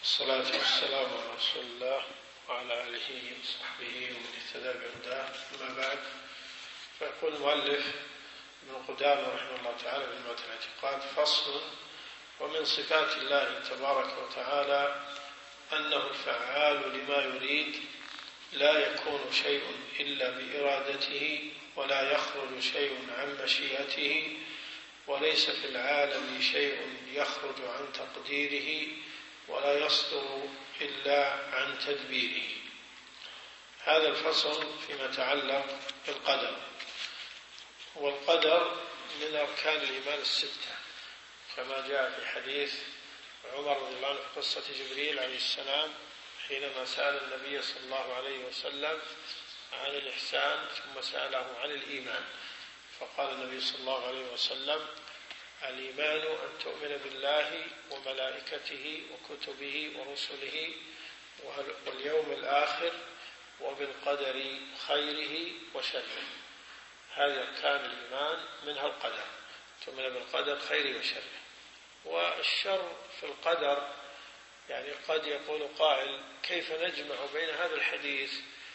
والصلاة والسلام على رسول الله وعلى آله وصحبه ومن اهتدى بهداه. أما بعد، فيقول المؤلف ابن قدامة رحمه الله تعالى في جملة الاعتقاد: فصل: ومن صفات الله تبارك وتعالى أنه الفعال لما يريد، لا يكون شيء إلا بإرادته، ولا يخرج شيء عن مشيئته، وليس في العالم شيء يخرج عن تقديره، ولا يصدر إلا عن تدبيره. هذا الفصل فيما يتعلق بالقدر، والقدر من أركان الإيمان الستة، كما جاء في حديث عمر رضي الله عنه في قصة جبريل عليه السلام حينما سأل النبي صلى الله عليه وسلم عن الإحسان ثم سأله عن الإيمان، فقال النبي صلى الله عليه وسلم: الإيمان أن تؤمن بالله وملائكته وكتبه ورسله واليوم الآخر وبالقدر خيره وشره. هذه أركان الإيمان، منها القدر، تؤمن بالقدر خيره وشره. والشر في القدر، يعني قد يقول قائل: كيف نجمع بين هذا الحديث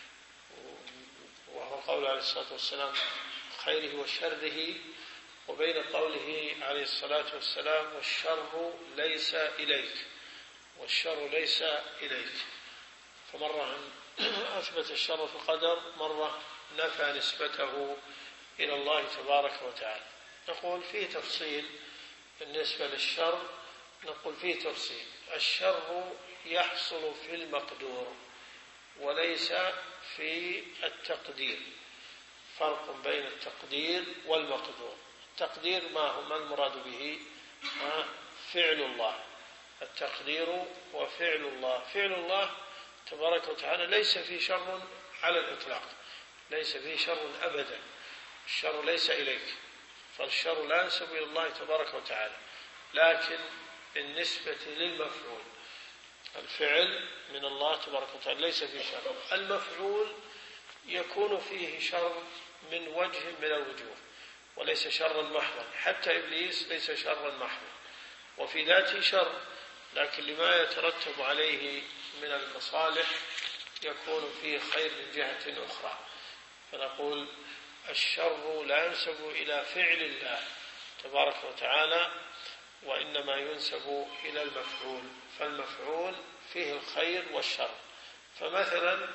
وهو قول عليه الصلاة والسلام خيره وشره، وبين قوله عليه الصلاة والسلام: والشر ليس إليك، والشر ليس إليك. فمرة أثبت الشر في القدر، مرة نفى نسبته إلى الله تبارك وتعالى. نقول فيه تفصيل بالنسبة للشر، نقول فيه تفصيل: الشر يحصل في المقدور وليس في التقدير. فرق بين التقدير والمقدور. التقدير ما هو؟ ما المراد به؟ فعل الله. التقدير وفعل الله. فعل الله تبارك وتعالى ليس فيه شر على الإطلاق، ليس فيه شر أبدا. الشر ليس إليك، فالشر لا ينسب إلى الله تبارك وتعالى، لكن بالنسبة للمفعول الفعل من الله تبارك وتعالى ليس فيه شر. المفعول يكون فيه شر من وجه من الوجوه، وليس شرا محضا. حتى إبليس ليس شرا محضا، وفي ذاته شر، لكن لما يترتب عليه من المصالح يكون فيه خير من جهة أخرى. فنقول الشر لا ينسب إلى فعل الله تبارك وتعالى، وإنما ينسب إلى المفعول. فالمفعول فيه الخير والشر. فمثلا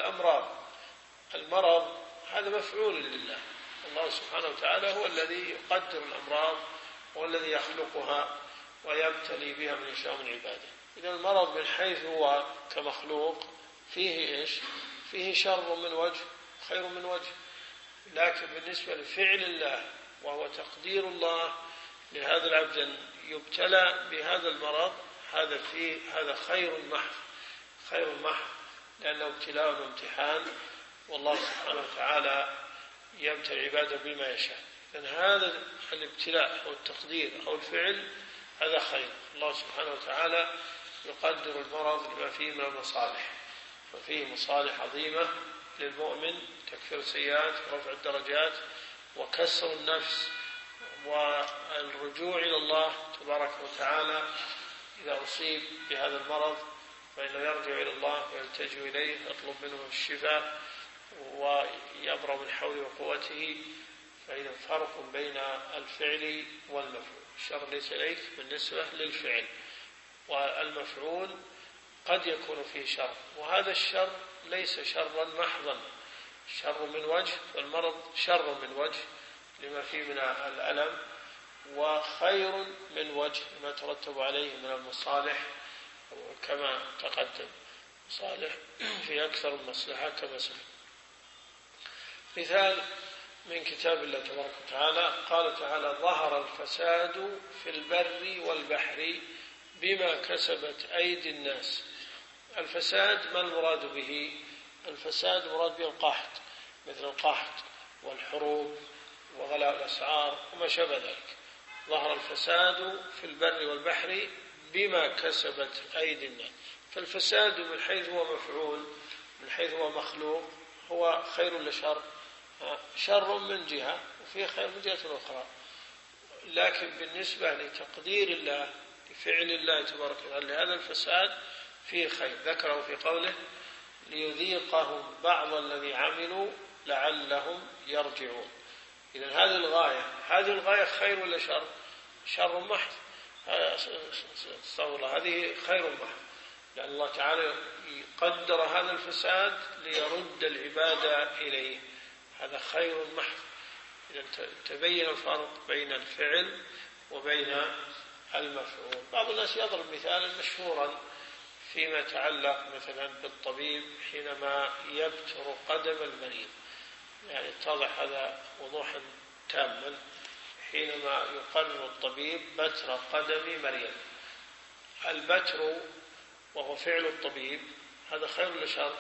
المرض هذا مفعول لله. الله سبحانه وتعالى هو الذي يقدر الأمراض، هو الذي يخلقها ويبتلي بها من يشاء من عباده. إذا المرض من حيث هو كمخلوق فيه إيش؟ فيه شر من وجه، خير من وجه. لكن بالنسبة لفعل الله وهو تقدير الله لهذا العبد أن يبتلى بهذا المرض، هذا خير محض، خير محض، لأنه ابتلاء وامتحان، والله سبحانه وتعالى يبتلي عباده بما يشاء. لأن هذا الابتلاء أو التقدير أو الفعل هذا خير. الله سبحانه وتعالى يقدر المرض لما فيه من المصالح، ففيه مصالح عظيمة للمؤمن: تكفير السيئات ورفع الدرجات وكسر النفس والرجوع إلى الله تبارك وتعالى. إذا أصيب بهذا المرض فإنه يرجع إلى الله ويلتجئ إليه، يطلب منه الشفاء ويبرأ من حوله وقوته. فإذا فرق بين الفعل والمفعول. الشر ليس إليك بالنسبة للفعل، والمفعول قد يكون فيه شر، وهذا الشر ليس شرا محضا، شر من وجه، والمرض شر من وجه لما فيه من الألم، وخير من وجه ما ترتب عليه من المصالح كما تقدم، مصالح في أكثر المصلحة كما سبق. مثال من كتاب الله تبارك وتعالى: قال تعالى: ظهر الفساد في البر والبحر بما كسبت أيدي الناس. الفساد ما المراد به؟ الفساد مراد به القحط، مثل القحط والحروب وغلاء الأسعار وما شابه ذلك. ظهر الفساد في البر والبحر بما كسبت أيدي الناس. فالفساد من حيث هو مفعول، من حيث هو مخلوق، هو خير لشر، شر من جهة وفيه خير من جهة أخرى. لكن بالنسبة لتقدير الله لفعل الله تبارك وتعالى لهذا الفساد فيه خير، ذكره في قوله ليذيقهم بعض الذي عملوا لعلهم يرجعون. إذن هذه الغاية خير ولا شر؟ شر محض. هذه خير محض، لأن الله تعالى قدر هذا الفساد ليرد العبادة إليه، هذا خير محض. إذا تبين الفرق بين الفعل وبين المفعول. بعض الناس يضرب مثالا مشهورا فيما يتعلق مثلا بالطبيب حينما يبتر قدم المريض، يعني اتضح هذا وضوحا تاما. حينما يقرر الطبيب بتر قدم مريض، البتر وهو فعل الطبيب هذا خير ولا شر؟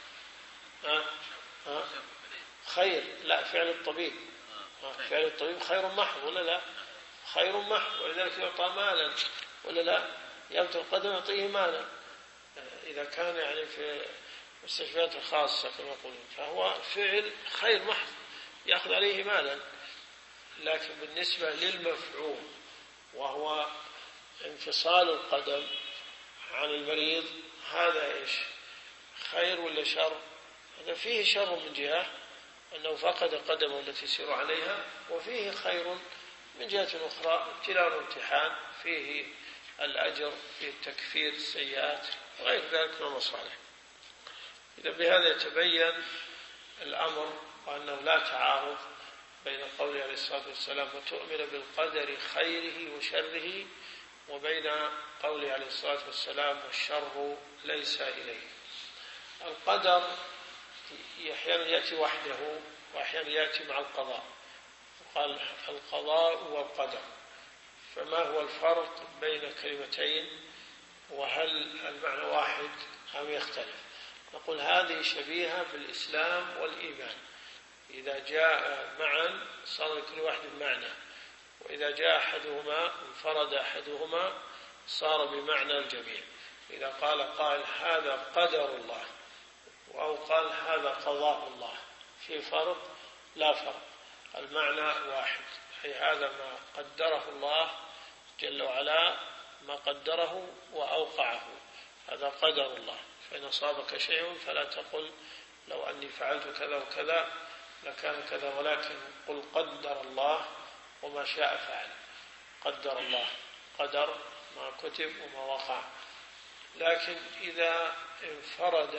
خير. لا، فعل الطبيب فعل الطبيب خير محض ولا لا؟ خير محض، ولذلك يعطى مالا ولا لا؟ يبتر القدم يعطيه مالا إذا كان يعني في المستشفيات الخاصة كما يقولون، فهو فعل خير محض يأخذ عليه مالا. لكن بالنسبة للمفعول وهو انفصال القدم عن المريض، هذا إيش؟ خير ولا شر؟ هذا فيه شر من جهة أنه فقد قدمه التي يسير عليها، وفيه خير من جهة أخرى، ابتلاء وامتحان، فيه الأجر، فيه تكفير السيئات وغير ذلك من المصالح. إذا بهذا يتبين الأمر وأنه لا تعارض بين قوله عليه الصلاة والسلام وتؤمن بالقدر خيره وشره، وبين قوله عليه الصلاة والسلام والشر ليس إليه. القدر أحيانا يأتي وحده وأحيانا يأتي مع القضاء، قال القضاء والقدر، فما هو الفرق بين كلمتين؟ وهل المعنى واحد أم يختلف؟ نقول هذه شبيهة بالإسلام والإيمان، إذا جاء معا صار لكل واحد معنى، وإذا جاء أحدهما انفرد أحدهما صار بمعنى الجميع. إذا قال قائل هذا قدر الله، أو قال هذا قضاء الله، في فرق؟ لا فرق، المعنى واحد، أي هذا ما قدره الله جل وعلا، ما قدره وأوقعه، هذا قدر الله. فإن أصابك شيء فلا تقل لو أني فعلت كذا وكذا لكان كذا، ولكن قل قدر الله وما شاء فعل. قدر الله، قدر ما كتب وما وقع. لكن إذا انفرد،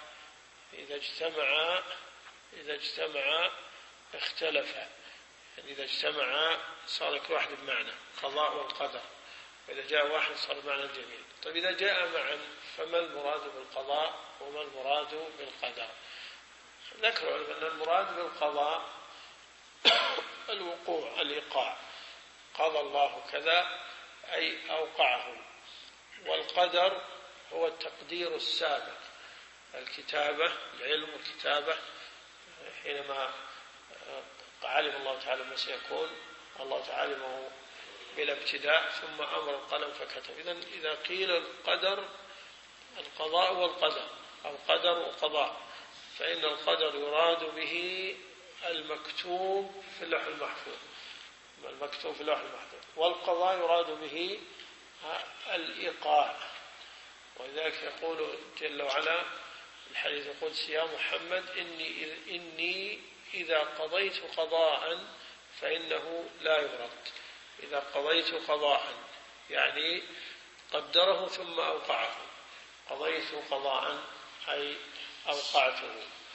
إذا اجتمع اختلفا، يعني إذا اجتمع صار كل واحد بمعنى قضاء والقدر، وإذا جاء واحد صار معنى الجميع. طيب إذا جاء معا فما المراد بالقضاء وما المراد بالقدر؟ ذكروا أن المراد بالقضاء الوقوع، الإيقاع، قضى الله كذا أي أوقعه. والقدر هو التقدير السابق، الكتابة، العلم والكتابة، حينما علم الله تعالى ما سيكون، الله تعالى علمه بلا ابتداء ثم أمر القلم فكتب. إذن إذا قيل القدر القضاء والقدر أو قدر وقضاء، فإن القدر يراد به المكتوب في اللوح المحفوظ، المكتوب في اللوح المحفوظ، والقضاء يراد به الإيقاع. ولذلك يقول جل وعلا الحديث القدسي يا محمد إني إذا قضيت قضاء فإنه لا يرد. إذا قضيت قضاء يعني قدره ثم أوقعه، قضيت قضاء أي أوقعته.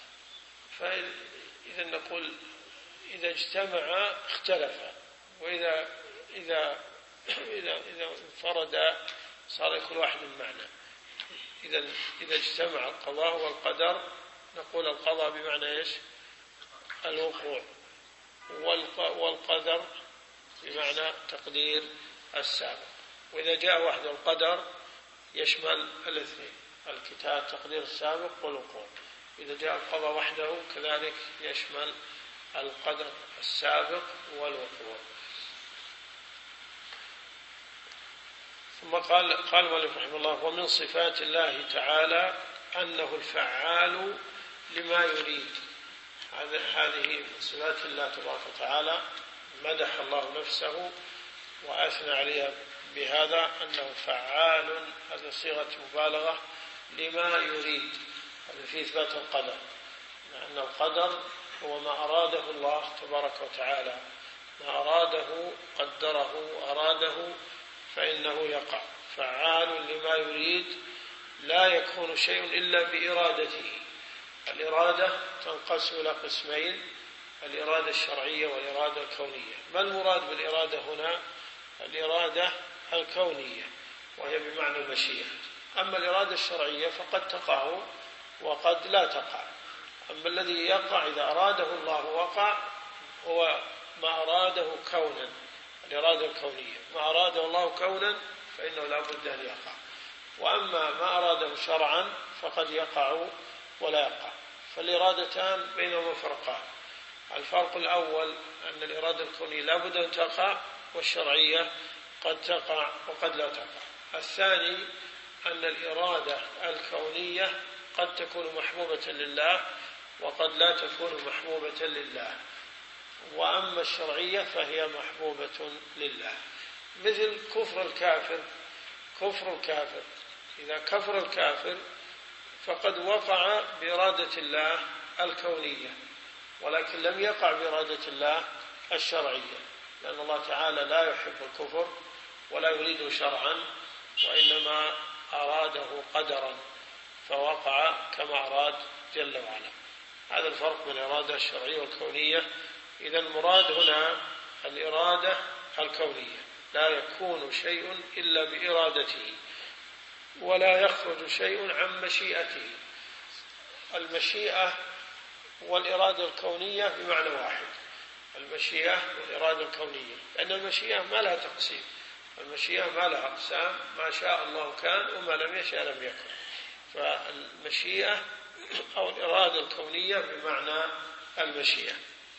فإذا نقول إذا اجتمع اختلفا، وإذا إذا إذا إذا انفرد صار كل واحد معنى. إذا اجتمع القضاء والقدر نقول القضاء بمعنى إيش؟ الوقوع، والقدر بمعنى تقدير السابق. وإذا جاء واحد القدر يشمل الاثنين، الكتاب تقدير السابق والوقوع. إذا جاء القضاء وحده كذلك يشمل القدر السابق والوقوع. ثم قال المؤلف رحمه الله ومن صفات الله تعالى أنه الفعال لما يريد. هذه من صفات الله تبارك وتعالى، مدح الله نفسه وأثنى عليها بهذا أنه فعال، هذه صيغة مبالغة لما يريد. هذا في إثبات القدر، لأن القدر هو ما أراده الله تبارك وتعالى، ما أراده قدره وأراده فإنه يقع، فعال لما يريد، لا يكون شيء إلا بإرادته. الإرادة تنقسم إلى قسمين: الإرادة الشرعية والإرادة الكونية. ما المراد بالإرادة هنا؟ الإرادة الكونية، وهي بمعنى المشيئة. أما الإرادة الشرعية فقد تقع وقد لا تقع. أما الذي يقع إذا أراده الله وقع هو ما أراده كونا، الإرادة الكونية. ما أراده الله كونا فإنه لا بد أن يقع. وأما ما أراده شرعا فقد يقع ولا يقع. فالإرادتان بينهما فرقان: الفرق الأول أن الإرادة الكونية لا بد أن تقع، والشرعية قد تقع وقد لا تقع. الثاني أن الإرادة الكونية قد تكون محبوبة لله وقد لا تكون محبوبة لله، وأما الشرعية فهي محبوبة لله. مثل كفر الكافر. كفر الكافر، إذا كفر الكافر فقد وقع بإرادة الله الكونية، ولكن لم يقع بإرادة الله الشرعية، لأن الله تعالى لا يحب الكفر ولا يريده شرعا، وإنما أراده قدرا فوقع كما أراد جل وعلا. هذا الفرق بين الإرادة الشرعية والكونية. إذا المراد هنا الإرادة الكونية، لا يكون شيء إلا بإرادته، ولا يخرج شيء عن مشيئته. المشيئة والإرادة الكونية بمعنى واحد، المشيئة والإرادة الكونية، لأن المشيئة ما لها تقسيم، المشيئة ما لها أقسام، ما شاء الله كان وما لم يشاء لم يكن. فالمشيئة أو الإرادة الكونية بمعنى المشيئة.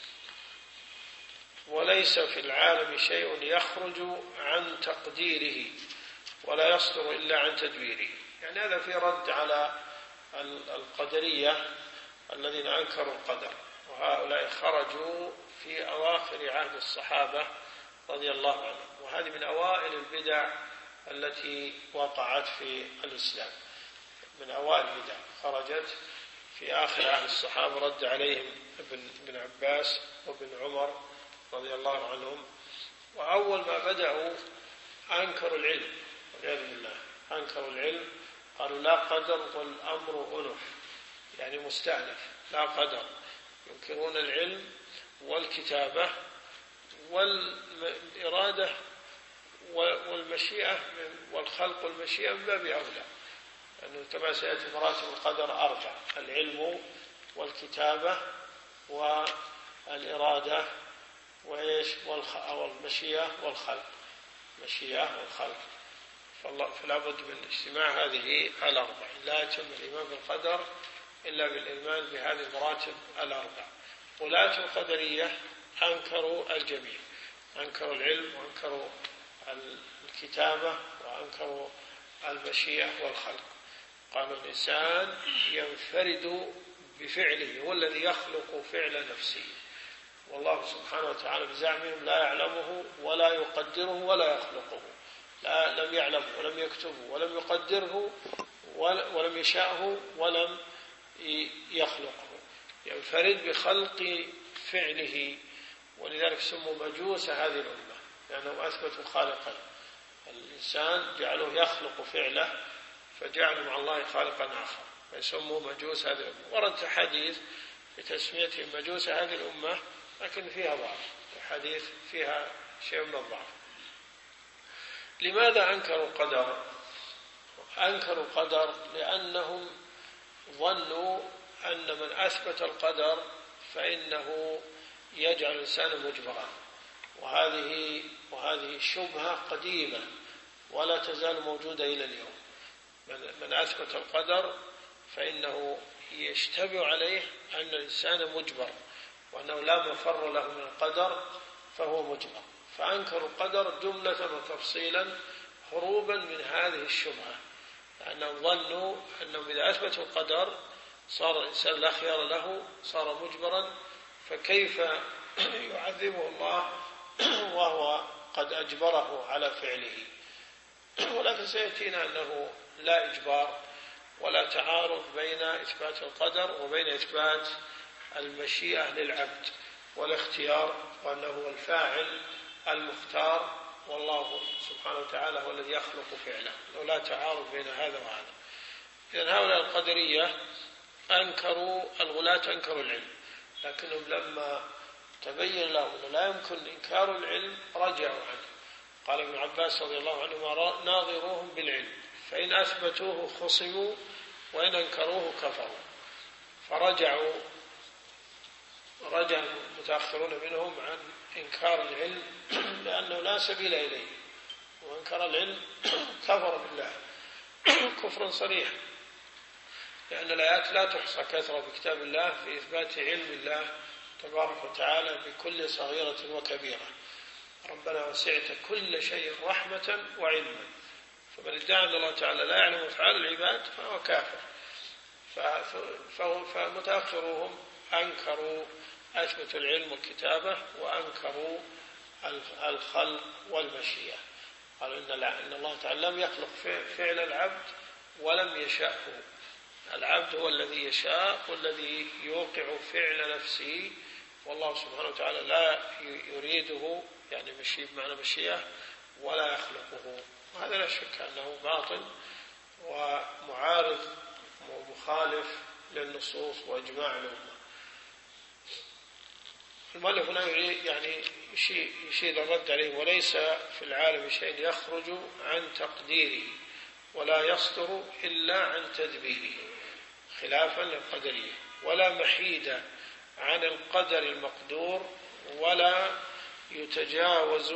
وليس في العالم شيء يخرج عن تقديره ولا يصدر إلا عن تدبيره. يعني هذا في رد على القدرية الذين أنكروا القدر، وهؤلاء خرجوا في أواخر عهد الصحابة رضي الله عنهم، وهذه من أوائل البدع التي وقعت في الإسلام، من أوائل البدع خرجت في آخر عهد الصحابة، رد عليهم ابن عباس وابن عمر رضي الله عنهم. وأول ما بدأوا أنكروا العلم والعياذ بالله، أنكروا العلم، قالوا لا قدر والأمر أنف، يعني مستأنف، لا قدر. ينكرون العلم والكتابة والإرادة والمشيئة والخلق والمشيئة من باب أولى، لأنه كما سيأتي مراتب القدر 4: العلم والكتابة والإرادة والمشيئة والخلق، مشيئة والخلق. فلا بد من اجتماع هذه الأربع. لا يتم الإيمان بالقدر إلا بالإيمان بهذه المراتب الأربع. ولاة القدرية أنكروا الجميع، أنكروا العلم وأنكروا الكتابة وأنكروا المشيئة والخلق. قالوا الإنسان ينفرد بفعله، هو الذي يخلق فعل نفسه، والله سبحانه وتعالى بزعمهم لا يعلمه ولا يقدره ولا يخلقه، لا لم يعلمه ولم يكتبه ولم يقدره ولم يشاءه ولم يخلقه، ينفرد بخلق فعله. ولذلك سموا مجوس هذه الأمة، لأنهم أثبتوا خالقا. الإنسان جعلوه يخلق فعله فجعلوا مع الله خالقا آخر، فيسموا مجوس هذه الأمة. ورد حديث بتسميتهم مجوس هذه الأمة، لكن فيها ضعف، الحديث فيها شيء من الضعف. لماذا أنكروا القدر؟ أنكروا القدر لأنهم ظنوا أن من أثبت القدر فإنه يجعل الإنسان مجبرا، وهذه شبهة قديمة ولا تزال موجودة إلى اليوم. من أثبت القدر فإنه يشتبه عليه أن الإنسان مجبر، وأنه لا مفر له من القدر فهو مجبر. فأنكروا القدر جملة وتفصيلا هروبا من هذه الشبهة، لأنهم ظنوا أنهم إذا أثبتوا القدر صار الإنسان لا خيار له، صار مجبرا، فكيف يعذبه الله وهو قد أجبره على فعله. ولكن سيأتينا أنه لا إجبار، ولا تعارض بين إثبات القدر وبين إثبات المشيئة للعبد والاختيار، وأنه هو الفاعل المختار، والله سبحانه وتعالى هو الذي يخلق فعله، ولا تعارض بين هذا وهذا. إذن هؤلاء القدرية أنكروا الغلاة أنكروا العلم، لكنهم لما تبين لهم أنه لا يمكن إنكار العلم رجعوا عنه. قال ابن عباس رضي الله عنهما: ناظروهم بالعلم، فإن أثبتوه خصموا وإن أنكروه كفروا. فرجع المتأخرون منهم عن إنكار العلم لأنه لا سبيل إليه، وإنكار العلم كفر بالله كفرا صريحا، لأن الآيات لا تحصى كثرة بكتاب الله في إثبات علم الله تبارك وتعالى بكل صغيرة وكبيرة. ربنا وسعت كل شيء رحمة وعلما، فمن ادعى أن الله تعالى لا يعلم أفعال العباد فهو كافر. فمتأخرهم أنكروا أثبتوا العلم والكتابة وأنكروا الخلق والمشيئة. قالوا إن الله تعالى لم يخلق فعل العبد ولم يشاءه. العبد هو الذي يشاء والذي يوقع فعل نفسه، والله سبحانه وتعالى لا يريده، يعني مشيء بمعنى مشيئة، ولا يخلقه. وهذا لا شك أنه باطل ومعارض ومخالف للنصوص وإجماع الأمة. المؤلف هنا يعني يشير الرد عليه: وليس في العالم شيء يخرج عن تقديره ولا يصدر إلا عن تدبيره، خلافا للقدرية، ولا محيد عن القدر المقدور، ولا يتجاوز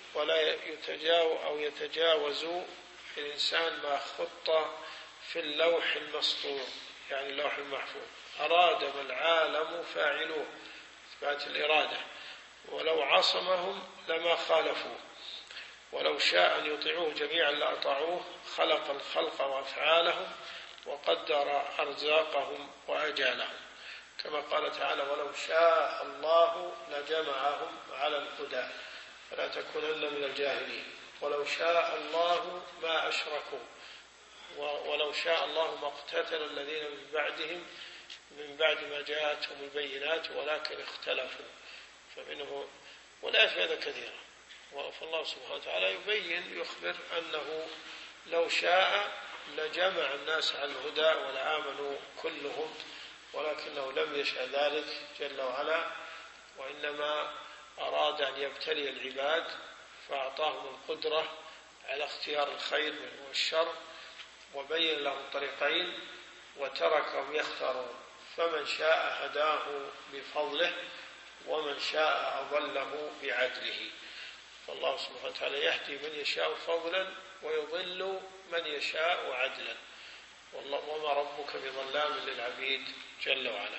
الإنسان ما خط في اللوح المسطور، يعني اللوح المحفوظ. أراد ما العالم فاعلوه، إثبات الإرادة، ولو عصمهم لما خالفوه، ولو شاء أن يطيعوه جميعا لأطاعوه، خلق الخلق وأفعالهم وقدر أرزاقهم وأجالهم، كما قال تعالى: ولو شاء الله لجمعهم على الهدى فلا تكونن من الجاهلين، ولو شاء الله ما أشركوا، ولو شاء الله ما اقتتل الذين من بعدهم من بعد ما جاءتهم البينات ولكن اختلفوا. فمنه والآيات في هذا كثيرة. فالله سبحانه وتعالى يخبر أنه لو شاء لجمع الناس على الهدى ولآمنوا كلهم، ولكنه لم يشاء ذلك جل وعلا، وإنما أراد أن يبتلي العباد فأعطاهم القدرة على اختيار الخير والشر، وبين لهم طريقين وتركهم يختارون، فمن شاء هداه بفضله ومن شاء أضله بعدله. فالله سبحانه وتعالى يهدي من يشاء فضلا ويضل من يشاء عدلا، وما ربك بظلام للعبيد جل وعلا.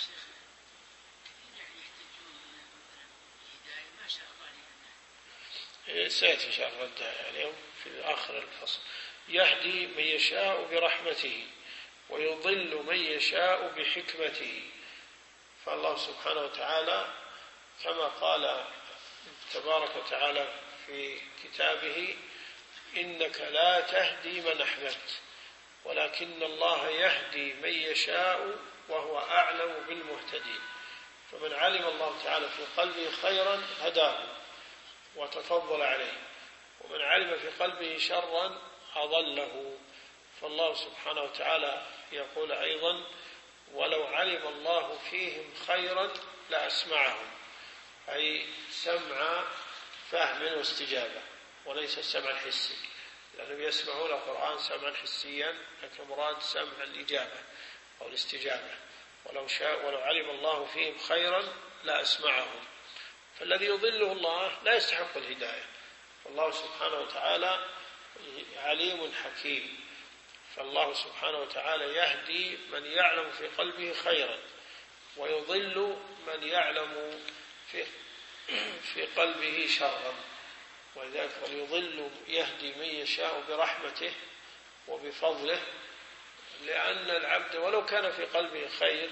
سيأتي إن شاء الله ردها اليوم في آخر الفصل. يهدي من يشاء برحمته ويضل من يشاء بحكمته. فالله سبحانه وتعالى كما قال تبارك وتعالى في كتابه: إنك لا تهدي من أحببت ولكن الله يهدي من يشاء وهو أعلم بالمهتدين. فمن علم الله تعالى في قلبه خيرا هداه وتفضل عليه، ومن علم في قلبه شرا أضله. فالله سبحانه وتعالى يقول أيضا: ولو علم الله فيهم خيرا لأسمعهم، أي سمع فهم واستجابة، وليس السمع الحسي، لأنهم يسمعون القرآن سمعا حسيا، لكن مراد سمع الإجابة أو الاستجابة. ولو علم الله فيهم خيرا لأسمعهم. فالذي يضله الله لا يستحق الهداية، فالله سبحانه وتعالى عليم حكيم. فالله سبحانه وتعالى يهدي من يعلم في قلبه خيرا ويضل من يعلم في قلبه شرا. ولذلك يضل يهدي من يشاء برحمته وبفضله، لأن العبد ولو كان في قلبه خير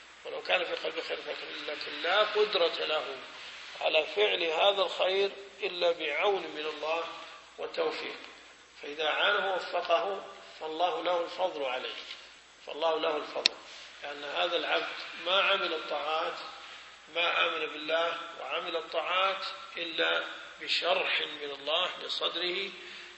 لكن لا قدرة له على فعل هذا الخير إلا بعون من الله وتوفيق، فإذا عانه وفقه فالله له الفضل عليه، فالله له الفضل، لأن هذا العبد ما عمل الطاعات، ما آمن بالله وعمل الطاعات إلا بشرح من الله لصدره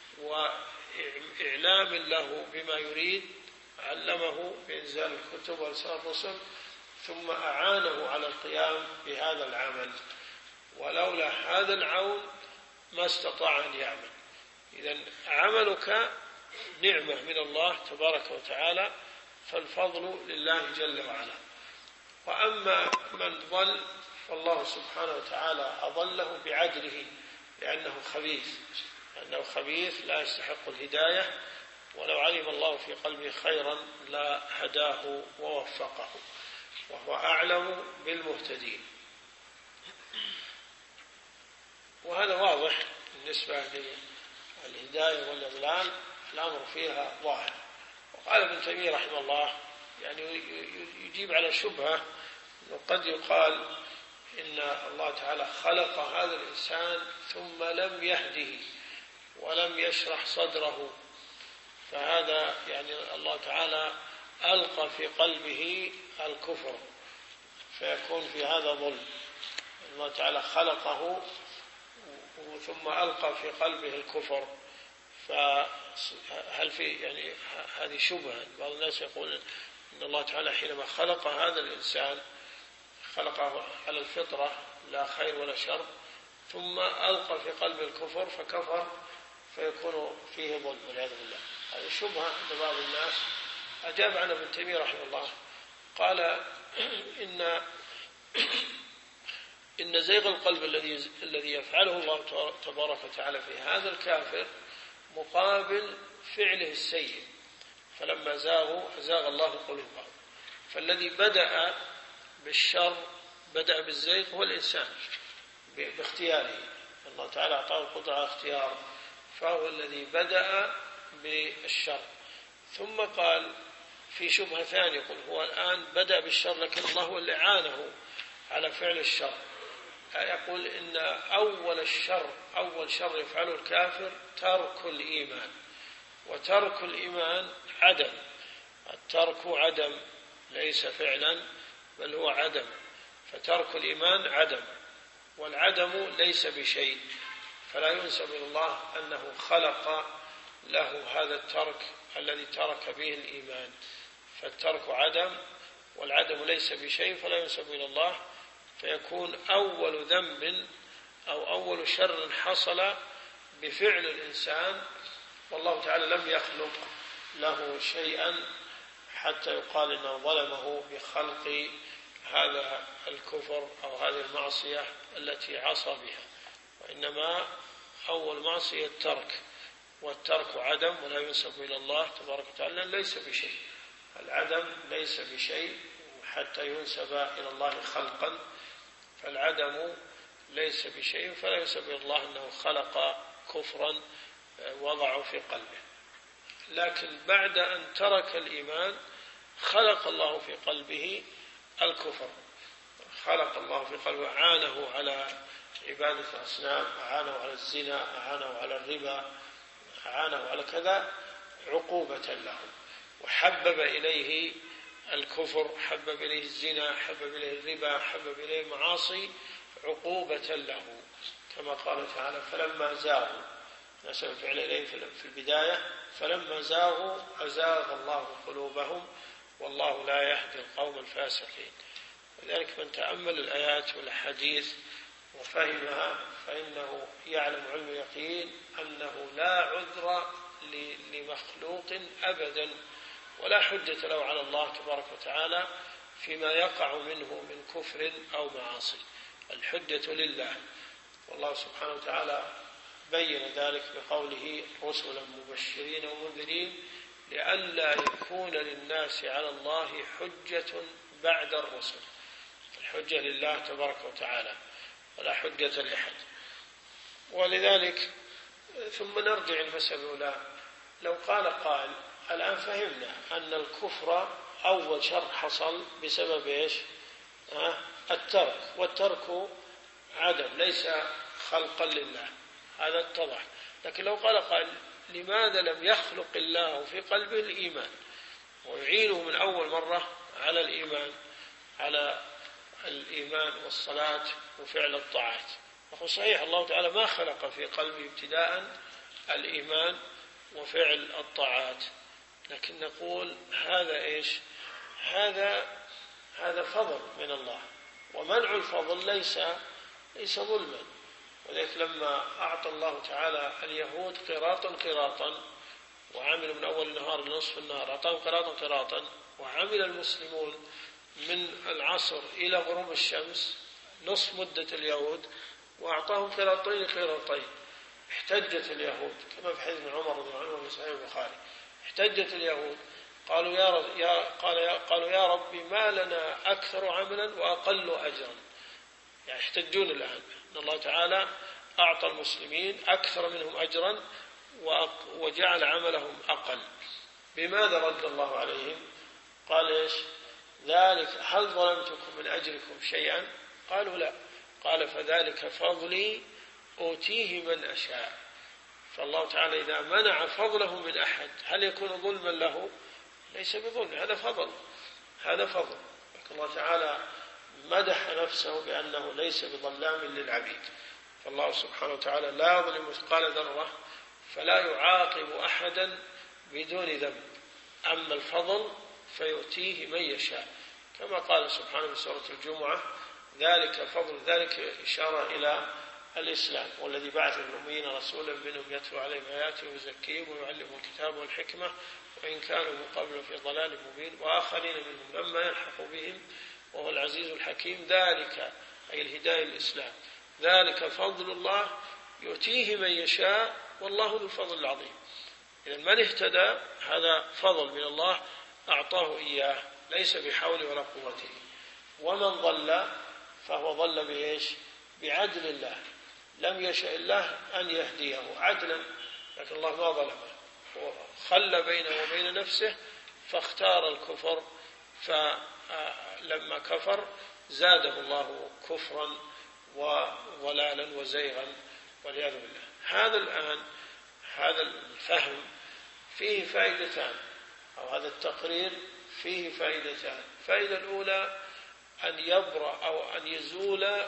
وإعلام له بما يريد، علمه بإنزال الكتب وإرسال الرسل، ثم أعانه على القيام بهذا العمل، ولولا هذا العون ما استطاع أن يعمل. إذن عملك نعمة من الله تبارك وتعالى، فالفضل لله جل وعلا. وأما من ضل فالله سبحانه وتعالى أضله بعدله، لأنه خبيث لا يستحق الهداية، ولو علم الله في قلبه خيرا لا هداه ووفقه، وهو أعلم بالمهتدين. وهذا واضح بالنسبة للهداية والإضلال، الأمر فيها ظاهر. وقال ابن تيمية رحمه الله يعني يجيب على شبهة أنه قد يقال إن الله تعالى خلق هذا الإنسان ثم لم يهده ولم يشرح صدره، فهذا يعني الله تعالى ألقى في قلبه الكفر، فيكون في هذا ظلم. الله تعالى خلقه ثم ألقى في قلبه الكفر، فهل في يعني هذه شبهة؟ بعض الناس يقول إن الله تعالى حينما خلق هذا الإنسان خلقه على الفطرة لا خير ولا شر، ثم ألقى في قلبه الكفر فكفر، فيكون فيه ظلم والعياذ بالله. هذه شبهة عند بعض الناس. أجاب عنه ابن تيمية رحمه الله قال إن زيغ القلب الذي يفعله الله تبارك وتعالى في هذا الكافر مقابل فعله السيء، فلما زاغوا أزاغ الله قلوبهم. فالذي بدأ بالشر بدأ بالزيغ هو الإنسان باختياره، الله تعالى أعطاه القدرة على اختيار، فهو الذي بدأ بالشر. ثم قال في شبهة ثانية، يقول هو الآن بدأ بالشر لكن الله هو اللي عانه على فعل الشر. يقول إن أول شر يفعله الكافر ترك الإيمان، وترك الإيمان عدم، الترك عدم ليس فعلا بل هو عدم، فترك الإيمان عدم، والعدم ليس بشيء، فلا ينسب إلى الله أنه خلق له هذا الترك الذي ترك به الإيمان، فالترك عدم والعدم ليس بشيء، فلا ينسب إلى الله، فيكون أول ذنب أو أول شر حصل بفعل الإنسان، والله تعالى لم يخلق له شيئا حتى يقال إنه ظلمه بخلق هذا الكفر أو هذه المعصية التي عصى بها، وإنما أول معصية الترك، والترك عدم ولا ينسب إلى الله تبارك وتعالى ليس بشيء، العدم ليس بشيء حتى ينسب إلى الله خلقا، فالعدم ليس بشيء فلا ينسب إلى الله أنه خلق كفرا وضعه في قلبه. لكن بعد أن ترك الإيمان خلق الله في قلبه الكفر، خلق الله في قلبه، أعانه على عبادة الأصنام، أعانه على الزنا، أعانه على الربا، أعانه على كذا عقوبة له، وحبب إليه الكفر، حبب إليه الزنا، حبب إليه الربا، حبب إليه المعاصي عقوبة له، كما قال تعالى فلما زاغوا، نسب فعل إليه في البداية، فلما زاغوا أزاغ الله قلوبهم والله لا يهدي القوم الفاسقين. ولذلك من تأمل الآيات والأحاديث وفهمها فإنه يعلم علم يقين أنه لا عذر لمخلوق أبدا، ولا حجة له على الله تبارك وتعالى فيما يقع منه من كفر أو معاصي، الحجة لله. والله سبحانه وتعالى بين ذلك بقوله رسلا مبشرين ومنذرين لئلا يكون للناس على الله حجة بعد الرسل، الحجة لله تبارك وتعالى ولا حجة لأحد. ولذلك ثم نرجع المسألة الأولى، لو قال قائل الآن فهمنا أن الكفر أول شر حصل بسبب إيش؟ الترك، والترك عدم ليس خلقا لله، هذا اتضح. لكن لو قال قائل لماذا لم يخلق الله في قلبه الإيمان ويعينه من أول مرة على الإيمان والصلاة وفعل الطاعات؟ وهو صحيح الله تعالى ما خلق في قلبه ابتداء الإيمان وفعل الطاعات، لكن نقول هذا إيش؟ هذا فضل من الله، ومنع الفضل ليس ظلما. ولذلك لما أعطى الله تعالى اليهود قراطا وعملوا من أول النهار لنصف النهار، أعطاهم قراطا، وعمل المسلمون من العصر إلى غروب الشمس نصف مدة اليهود وأعطاهم قراطين. احتجت اليهود كما في حديث ابن عمر رضي الله عنه في صحيح البخاري، احتجت اليهود قالوا يا ربي ما لنا أكثر عملا وأقل أجرا. يعني يحتجون الآن أن الله تعالى أعطى المسلمين أكثر منهم أجرا وجعل عملهم أقل. بماذا رد الله عليهم؟ قال إيش؟ ذلك هل ظلمتكم من أجركم شيئا؟ قالوا لا. قال فذلك فضلي أوتيه من أشاء. فالله تعالى إذا منع فضله من أحد هل يكون ظلما له؟ ليس بظلم، هذا فضل. الله تعالى مدح نفسه بأنه ليس بظلام للعبيد، فالله سبحانه وتعالى لا يظلم مثقال ذرة فلا يعاقب أحدا بدون ذنب. أما الفضل فيؤتيه من يشاء، كما قال سبحانه في سورة الجمعة ذلك فضل، ذلك إشارة إلى الإسلام، والذي بعث الأميين رسولا منهم يتلو عليهم آياته ويزكيهم ويعلمهم الكتاب والحكمة وإن كانوا من قبل في ضلال مبين وآخرين منهم لما يلحق بهم وهو العزيز الحكيم. ذلك أي الهداية الإسلام، ذلك فضل الله يؤتيه من يشاء والله ذو الفضل العظيم. إذا من اهتدى هذا فضل من الله أعطاه إياه، ليس بحول ولا قوته. ومن ضل فهو ضل بإيش؟ بعدل الله، لم يشاء الله أن يهديه عدلا، لكن الله ما ظلمه وخلى بينه وبين نفسه فاختار الكفر، فلما كفر زاده الله كفرا وضلالا وزيغا والعياذ بالله. هذا الفهم فيه فائدتان، أو هذا التقرير فيه فائدتان. الفائدة الأولى أن يبرأ أو أن يزول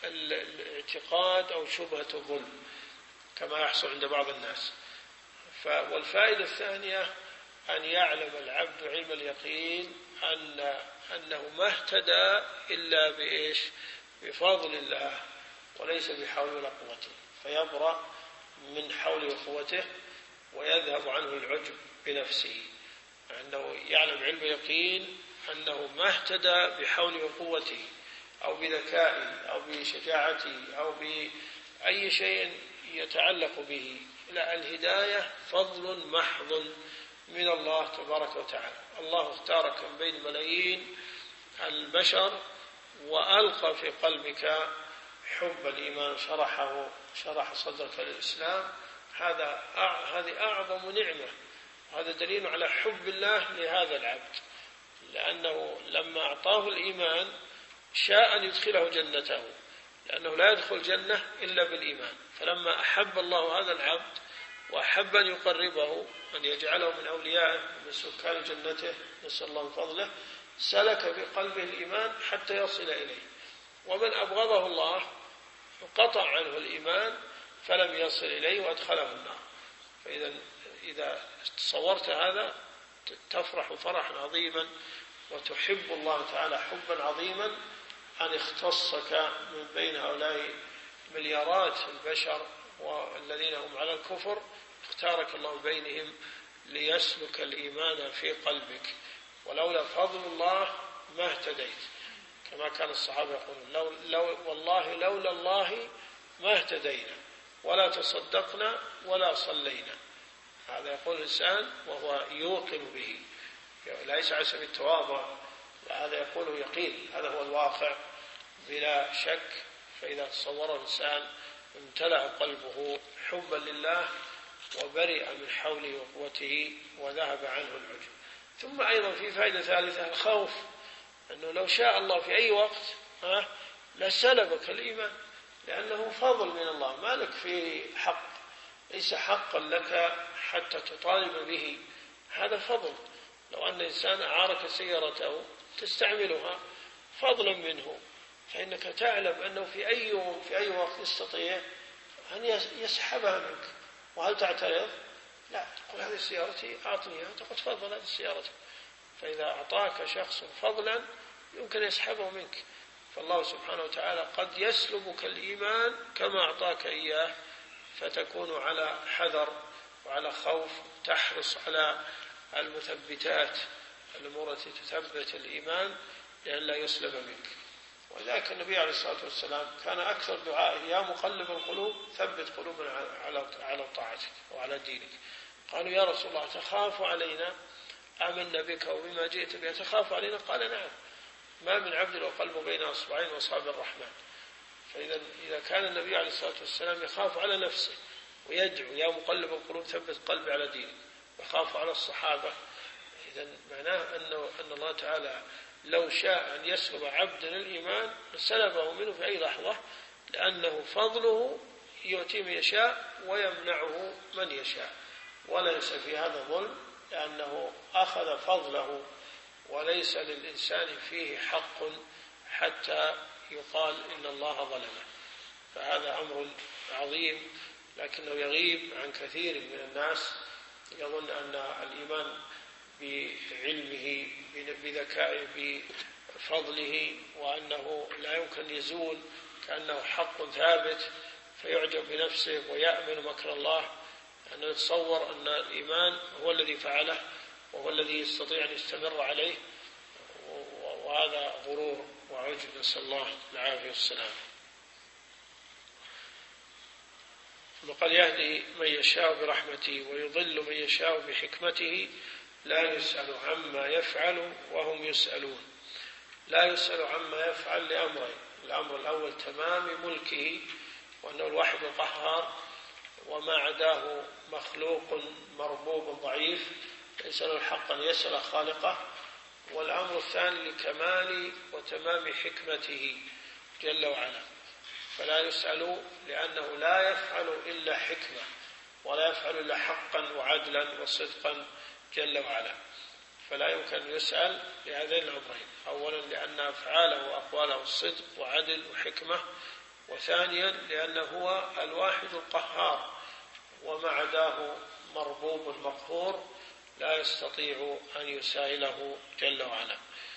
الاعتقاد أو شبهة الظلم كما يحصل عند بعض الناس. والفائدة الثانية أن يعلم العبد علم اليقين أنه ما اهتدى إلا بإيش؟ بفضل الله وليس بحول ولا قوته، فيبرأ من حول وقوته ويذهب عنه العجب بنفسه، أنه يعلم علم يقين أنه ما اهتدى بحول وقوته أو بذكائه أو بشجاعته أو بأي شيء يتعلق به، لا، الهداية فضل محض من الله تبارك وتعالى. الله اختارك من بين ملايين البشر وألقى في قلبك حب الإيمان، شرح صدرك للإسلام. هذه أعظم نعمة، هذا دليل على حب الله لهذا العبد، لأنه لما أعطاه الإيمان شاء أن يدخله جنته، لأنه لا يدخل الجنة إلا بالإيمان. فلما أحب الله هذا العبد وأحب أن يقربه، أن يجعله من أوليائه من سكان جنته، نسأل الله من فضله، سلك في قلبه الإيمان حتى يصل إليه. ومن أبغضه الله قطع عنه الإيمان فلم يصل إليه وأدخله النار. فإذا تصورت هذا تفرح فرحا عظيما وتحب الله تعالى حبا عظيما أن اختصك من بين هؤلاء مليارات البشر والذين هم على الكفر، اختارك الله بينهم ليسلك الإيمان في قلبك. ولولا فضل الله ما اهتديت، كما كان الصحابة يقولون والله لولا الله ما اهتدينا ولا تصدقنا ولا صلينا. هذا يقول الإنسان وهو يوقن به، ليس على سبيل التواضع، هذا يقوله يقين، هذا هو الواقع بلا شك. فإذا تصور الإنسان امتلأ قلبه حبا لله وبرئ من حوله وقوته وذهب عنه العجب. ثم أيضا في فائدة ثالثة الخوف، أنه لو شاء الله في أي وقت لسلبك الإيمان، لأنه فضل من الله، ما لك فيه حق، ليس حقا لك حتى تطالب به، هذا فضل. لو أن إنسان أعارك سيارته تستعملها فضلا منه، فإنك تعلم أنه في أي يوم في أي وقت يستطيع أن يسحبها منك، وهل تعترض؟ لا، تقول هذه سيارتي أعطنيها، تقول تفضل هذه سيارتي. فإذا أعطاك شخص فضلا يمكن يسحبه منك. فالله سبحانه وتعالى قد يسلبك الإيمان كما أعطاك إياه، فتكون على حذر وعلى خوف، تحرص على المثبتات، الأمور التي تثبت الإيمان لئلا يسلب منك. ولذلك النبي عليه الصلاة والسلام كان أكثر دعائه يا مقلب القلوب ثبت قلوبنا على طاعتك وعلى دينك. قالوا يا رسول الله تخاف علينا، آمنا بك وبما جئت به، تخاف علينا؟ قال نعم، ما من عبد وقلبه بين أصبعين وأصحاب الرحمن. فإذا كان النبي عليه الصلاة والسلام يخاف على نفسه ويدعو يا مقلب القلوب ثبت قلبي على دينك، ويخاف على الصحابة، إذا معناه أن الله تعالى لو شاء أن يسلب عبدا الإيمان سلبه منه في أي لحظة، لأنه فضله يؤتي من يشاء ويمنعه من يشاء، وليس في هذا ظلم، لأنه أخذ فضله وليس للإنسان فيه حق حتى يقال إن الله ظلمه. فهذا أمر عظيم، لكنه يغيب عن كثير من الناس، يظن أن الإيمان بعلمه بذكائه بفضله وأنه لا يمكن يزول، كأنه حق ثابت، فيعجب بنفسه ويأمن مكر الله، أن يتصور أن الإيمان هو الذي فعله وهو الذي يستطيع أن يستمر عليه، وهذا غرور وعجب، نسأل الله العافية والسلام. وقال يهدي من يشاء برحمته ويضل من يشاء بحكمته لا يسأل عما يفعل وهم يسألون. لا يسأل عما يفعل لأمرين: الأمر الأول تمام ملكه وأنه الواحد القهار، وما عداه مخلوق مربوب ضعيف ليس له الحق أن يسأل خالقه. والأمر الثاني لكمال وتمام حكمته جل وعلا، فلا يسأل لأنه لا يفعل إلا حكمة، ولا يفعل إلا حقا وعدلا وصدقا جل وعلا، فلا يمكن أن يسأل لهذين الأمرين: أولا لأن أفعاله وأقواله الصدق وعدل وحكمة، وثانيا لأنه هو الواحد القهار، وما عداه مربوب مقهور لا يستطيع أن يسائله جل وعلا.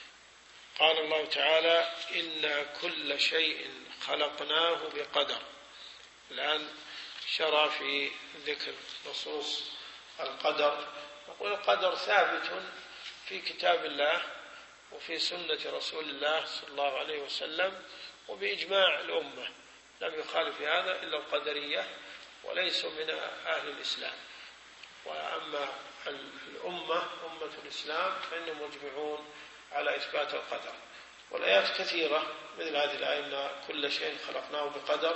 قال الله تعالى: إنا كل شيء خلقناه بقدر. الآن شرع في ذكر نصوص القدر. نقول القدر ثابت في كتاب الله وفي سنة رسول الله صلى الله عليه وسلم وبإجماع الأمة، لم يخالف هذا إلا القدرية وليسوا من أهل الإسلام. وأما الأمة أمة الإسلام فإنهم مجمعون على إثبات القدر. والآيات كثيرة مثل هذه الآية: إن كل شيء خلقناه بقدر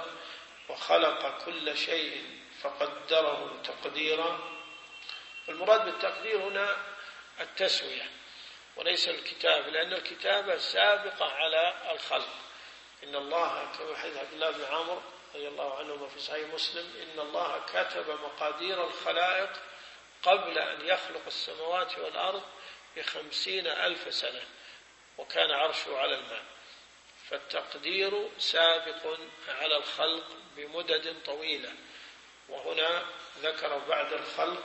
وخلق كل شيء فقدره تقديرا. المراد بالتقدير هنا التسوية وليس الكتاب، لأن الكتابة سابقة على الخلق. إن الله كما حديث عبد الله بن عمرو رضي الله عنهما في صحيح مسلم: إن الله كتب مقادير الخلائق قبل أن يخلق السماوات والأرض ب50,000 سنة، وكان عرشه على الماء. فالتقدير سابق على الخلق بمدد طويلة. وهنا ذكر بعد الخلق: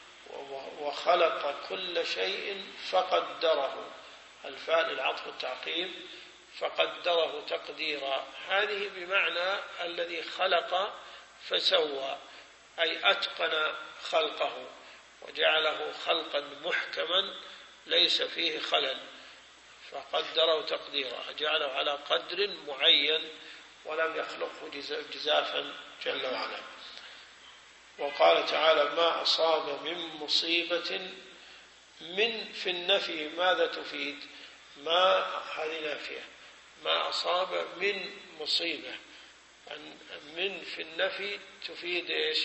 وخلق كل شيء فقدره، الفاء للعطف والتعقيب، فقدره تقديرا. هذه بمعنى الذي خلق فسوى، أي أتقن خلقه وجعله خلقا محكما ليس فيه خلل، فقدره تقديرا، جعله على قدر معين ولم يخلقه جزافا جل وعلا. وقال تعالى: ما أصاب من مصيبة من في النفي ماذا تفيد؟ ما هذه نافية، ما أصاب من مصيبة، من في النفي تفيد إيش؟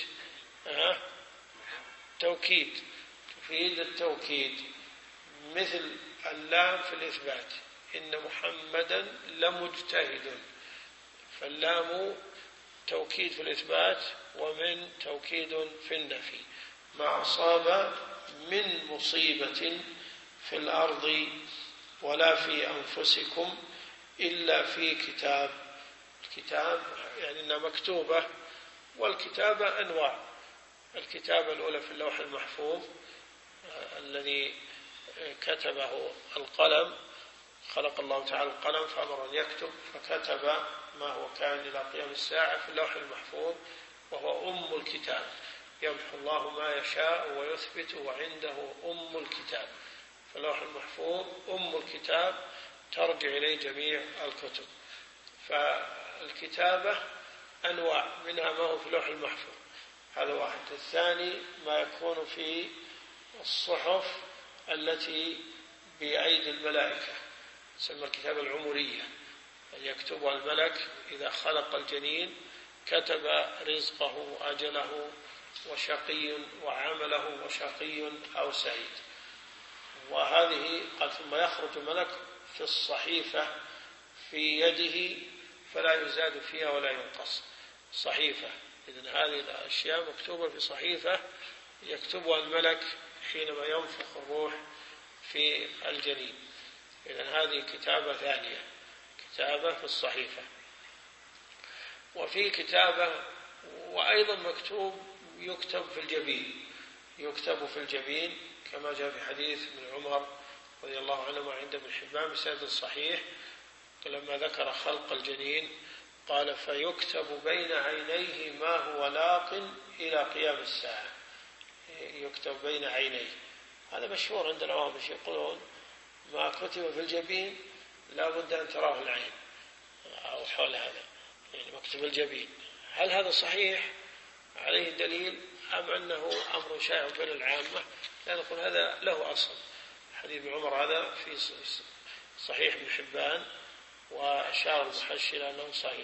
توكيد، تفيد التوكيد، مثل اللام في الإثبات: إن محمدا لمجتهد، فاللام توكيد في الإثبات ومن توكيد في النفي. ما أصاب من مصيبة في الأرض ولا في أنفسكم إلا في كتاب. الكتاب يعني أنها مكتوبة، والكتابة أنواع. الكتابة الأولى في اللوح المحفوظ الذي كتبه القلم، خلق الله تعالى القلم فأمر أن يكتب، فكتب ما هو كائن إلى قيام الساعة في اللوح المحفوظ، وهو أم الكتاب. يمحو الله ما يشاء ويثبت وعنده أم الكتاب. فاللوح المحفوظ أم الكتاب ترجع إليه جميع الكتب. فالكتابة أنواع، منها ما هو في اللوح المحفوظ، هذا واحد. الثاني ما يكون في الصحف التي بأيدي الملائكة، تسمى الكتابة العمرية، يكتبها الملك إذا خلق الجنين، كتب رزقه وأجله وشقي وعمله وشقي أو سعيد. وهذه قال ثم يخرج الملك في الصحيفة في يده فلا يزاد فيها ولا ينقص. صحيفة، إذن هذه الأشياء مكتوبة في صحيفة يكتبها الملك حينما ينفخ الروح في الجنين. إذن هذه كتابة ثانية، كتابة في الصحيفة. وفي كتابة وأيضا مكتوب يكتب في الجبين، يكتب في الجبين كما جاء في حديث ابن عمر رضي الله عنهما عند ابن حبان بسند صحيح، لما ذكر خلق الجنين قال فيكتب بين عينيه ما هو لاق إلى قيام الساعة. يكتب بين عينيه، هذا مشهور عند العوام، يقولون ما كتب في الجبين لا بد أن تراه العين أو حول هذا، يعني مكتب الجبين. هل هذا صحيح عليه دليل أم أنه أمر شائع بين العامة؟ لا، نقول هذا له أصل. حديث ابن عمر هذا في صحيح ابن حبان، وأشار المحشي إلى أنه صحيح.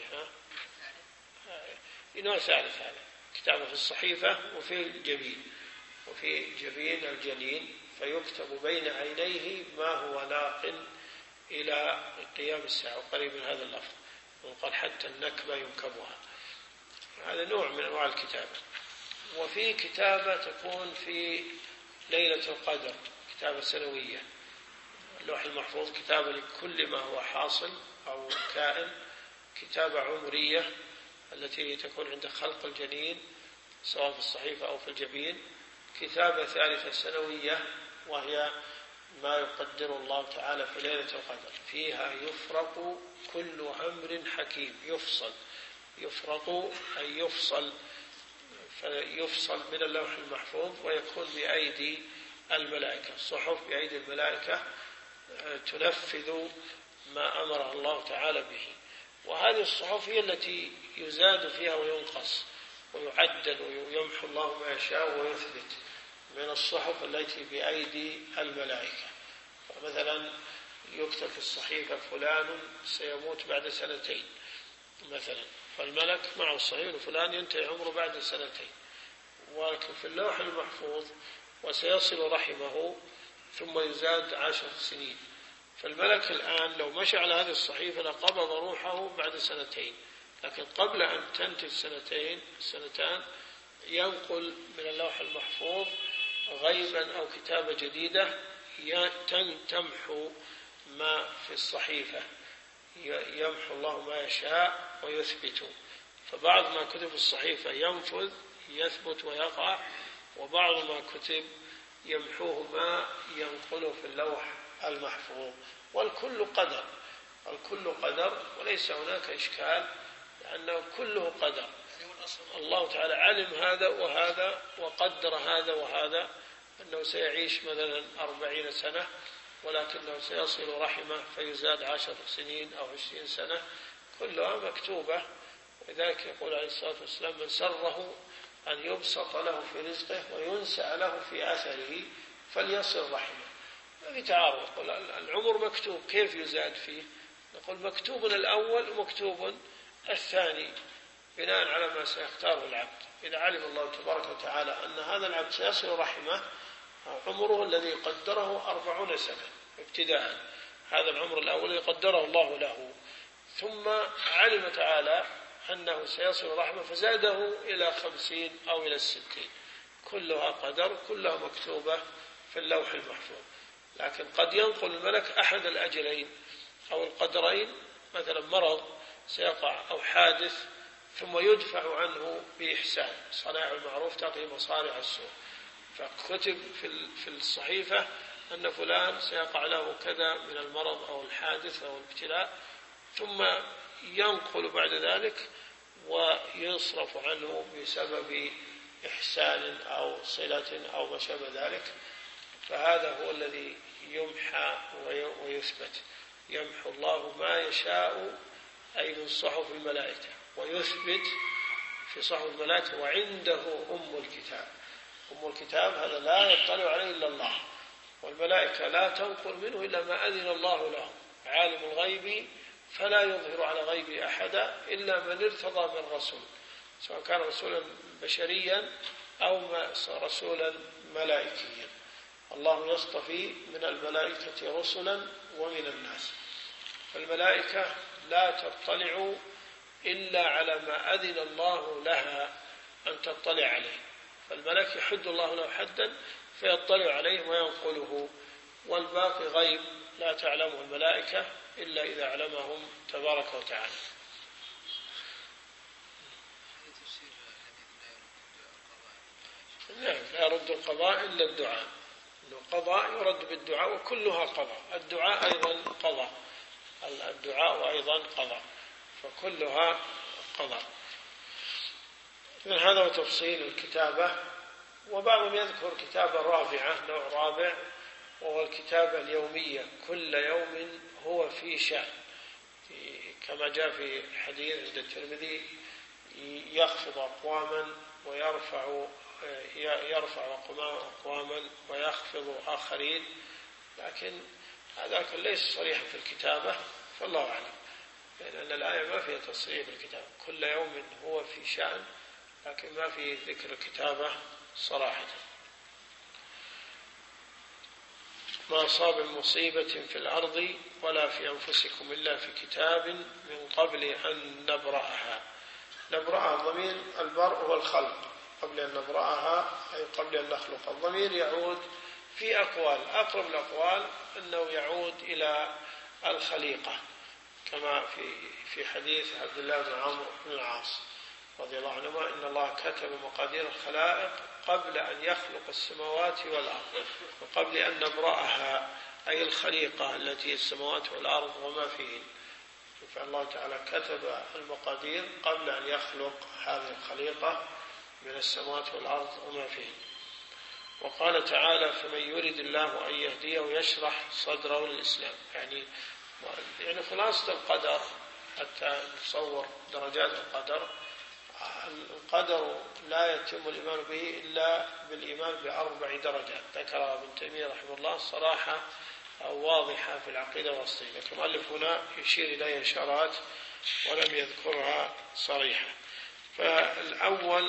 نوع ثالث هذا، كتابة في الصحيفة وفي الجبين، وفي جبين الجنين فيكتب بين عينيه ما هو لاق إلى قيام الساعة، وقريب من هذا اللفظ، وقال حتى النكبة ينكبها. هذا نوع من أنواع الكتابة. وفي كتابة تكون في ليلة القدر، كتابة سنوية. اللوح المحفوظ كتابة لكل ما هو حاصل أو كائن، كتابة عمرية التي تكون عند خلق الجنين سواء في الصحيفة أو في الجبين. كتابة ثالثة سنوية وهي ما يقدر الله تعالى في ليلة القدر، فيها يفرق كل أمر حكيم. يفرق أي يفصل، فيفصل من اللوح المحفوظ ويكون بأيدي الملائكة، الصحف بأيدي الملائكة تنفذ ما أمر الله تعالى به. وهذه الصحف هي التي يزاد فيها وينقص ويعدل ويمحو الله ما يشاء ويثبت من الصحف التي بأيدي الملائكة. فمثلا يكتب في الصحيفة فلان سيموت بعد 2 سنين مثلا، فالملك معه الصحيفة وفلان ينتهي عمره بعد 2 سنين. ولكن في اللوح المحفوظ وسيصل رحمه ثم يزاد 10 سنين. فالملك الآن لو مشى على هذه الصحيفة لقبض روحه بعد 2 سنين، لكن قبل أن تنتهي 2 سنتان ينقل من اللوح المحفوظ غيبا أو كتابة جديدة تمحو ما في الصحيفة. يمحو الله ما يشاء ويثبت. فبعض ما كتب في الصحيفة ينفذ يثبت ويقع، وبعض ما كتب يمحوه ما ينقله في اللوح المحفوظ. والكل قدر، الكل قدر وليس هناك إشكال، لأنه كله قدر. الله تعالى علم هذا وهذا وقدر هذا وهذا، أنه سيعيش مثلا 40 سنة ولكنه سيصل رحمه فيزاد 10 سنين أو 20 سنة، كلها مكتوبة. لذلك يقول عليه الصلاة والسلام من سره أن يبسط له في رزقه وينسأ له في أثره فليصل رحمه. في تعارض، يقول العمر مكتوب كيف يزاد فيه؟ نقول مكتوب الأول ومكتوب الثاني بناء على ما سيختاره العبد. إذا علم الله تبارك وتعالى أن هذا العبد سيصل رحمه، عمره الذي قدره 40 سنة ابتداء، هذا العمر الأول قدره الله له، ثم علم تعالى أنه سيصل رحمه فزاده إلى 50 أو إلى 60، كلها قدر، كلها مكتوبة في اللوح المحفوظ. لكن قد ينقل الملك أحد الأجلين أو القدرين، مثلا مرض سيقع أو حادث، ثم يدفع عنه بإحسان، صنائع المعروف تقي مصارع السوء، فكتب في الصحيفة أن فلان سيقع له كذا من المرض أو الحادث أو الابتلاء، ثم ينقل بعد ذلك ويصرف عنه بسبب إحسان أو صلة أو ما شابه ذلك. فهذا هو الذي يمحى ويثبت. يمحو الله ما يشاء أي من صحف الملائكة، ويثبت في صحف الملائكة، وعنده أم الكتاب. أم الكتاب هذا لا يطلع عليه إلا الله، والملائكة لا تنقل منه إلا ما أذن الله له. عالم الغيب فلا يظهر على غيب أحدا إلا من ارتضى من رسول، سواء كان رسولا بشريا أو رسولا ملائكيا. الله يصطفي من الملائكة رسلا ومن الناس. فالملائكة لا تطلع إلا على ما أذن الله لها أن تطلع عليه، فالملك يحد الله له حدا فيطلع عليه وينقله، والباقي غيب لا تعلمه الملائكة إلا إذا علمهم تبارك وتعالى. لا يرد القضاء إلا الدعاء، القضاء يرد بالدعاء، وكلها قضاء. الدعاء أيضا قضاء، الدعاء أيضا قضاء، فكلها قضاء. هذا هو تفصيل الكتابة. وبعضهم يذكر كتابة رابعة، نوع رابع، وهو الكتابة اليومية، كل يوم هو في شأن، كما جاء في حديث عند الترمذي: يخفض أقواما يرفع أقواما ويخفض آخرين. لكن هذا ليس صريحا في الكتابة، فالله أعلم، لأن الآية ما فيها تصريح بالكتابة. كل يوم هو في شأن، لكن ما في ذكر الكتابة صراحة. ما أصاب من مصيبة في الأرض ولا في أنفسكم إلا في كتاب من قبل أن نبرأها. نبرأها ضمير البرء هو الخلق، قبل أن نبرأها أي قبل أن نخلق. الضمير يعود في أقوال، أقرب الأقوال أنه يعود إلى الخليقة، كما في حديث عبد الله بن عمرو بن العاص رضي الله عنهما: إن الله كتب مقادير الخلائق قبل أن يخلق السماوات والأرض، وقبل أن نبرأها أي الخليقة التي هي السماوات والأرض وما فيهن. فالله تعالى كتب المقادير قبل أن يخلق هذه الخليقة من السماوات والأرض وما فيهن. وقال تعالى: فمن يريد الله أن يهديه يشرح صدره للإسلام. يعني خلاصة القدر، حتى نتصور درجات القدر. القدر لا يتم الإيمان به إلا بالإيمان ب4 درجات، ذكر ابن تيمية رحمه الله صراحة أو واضحة في العقيدة الوسطية، لكن المؤلف هنا يشير إليها إشارات ولم يذكرها صريحة. فالأول